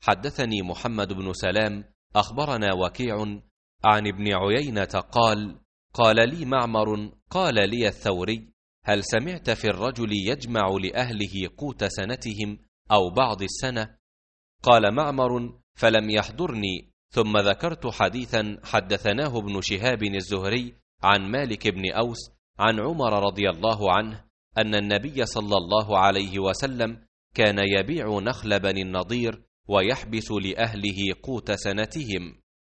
حدثني محمد بن سلام أخبرنا وكيع عن ابن عيينة قال: قال لي معمر قال لي الثوري: هل سمعت في الرجل يجمع لأهله قوت سنتهم أو بعض السنة؟ قال معمر: فلم يحضرني. ثم ذكرت حديثا حدثناه ابن شهاب الزهري عن مالك بن أوس عن عمر رضي الله عنه أن النبي صلى الله عليه وسلم كان يبيع نخل بني النضير ويحبس لأهله قوت سنتهم.